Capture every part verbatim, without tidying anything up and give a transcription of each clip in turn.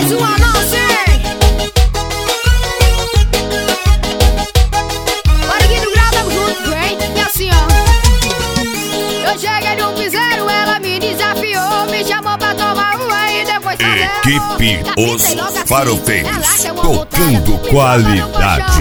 mais uma nossa, hein? Bariguinho do grau, tamo junto, vem. E assim, ó. Eu cheguei no piseiro, ela me desafiou, me chamou pra tomar uma e depois fazer Equipe Os Farofeiros, tocando qualidade.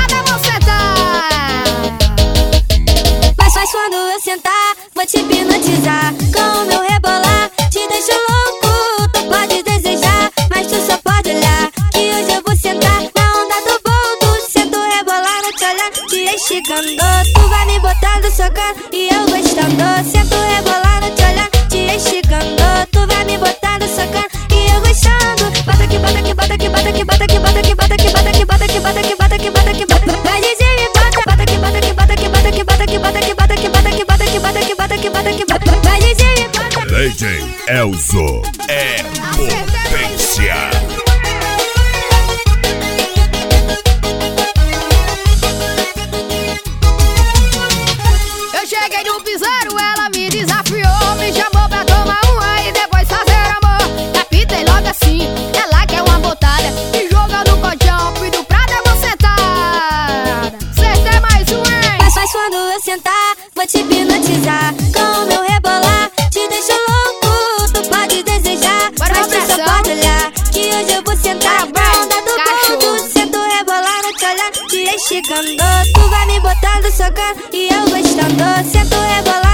Mas faz quando eu sentar, vou te hipnotizar. Com o meu rebolar, te deixo louco. Tu pode desejar, mas tu só pode olhar. Que hoje eu vou sentar na onda do boldo. Sento rebolar no te olhar, te esticando. Tu vai me botando, socando e eu gostando. Sento rebolar no te olhar, te esticando. Tu vai me botando, socando e eu gostando. Bota aqui, bota aqui, bota aqui, bota aqui, bota aqui, bota aqui, bota aqui, bota aqui, bota aqui, bota aqui, bota aqui, bota aqui, bota aqui. Vai dizer me bota, bota aqui, bota aqui, bota aqui, bota aqui, bota aqui, bota aqui, bota aqui, bota aqui, bota aqui, bota aqui, bota aqui, bota aqui, bota aqui. Vai dizer me bota. Legend Elzo é potência. Eu cheguei no piseiro, ela me desafiou, me chamou pra tomar uma e depois fazer amor. Capitei logo assim, ela quer uma botada e joga no colchão, pediu pra dar uma sentada. Cê mais um, hein? Mas faz quando eu sentar, vou te hipnotizar. Com o meu rebolar, te deixo louco. Tu pode desejar, Bora mas tu só pressão. pode olhar. Que hoje eu vou sentar na onda do Cachorro. boldo. Sento rebolar no te olhar, te esticando. Tu vai me botando, socando e eu gostando. Sento rebolar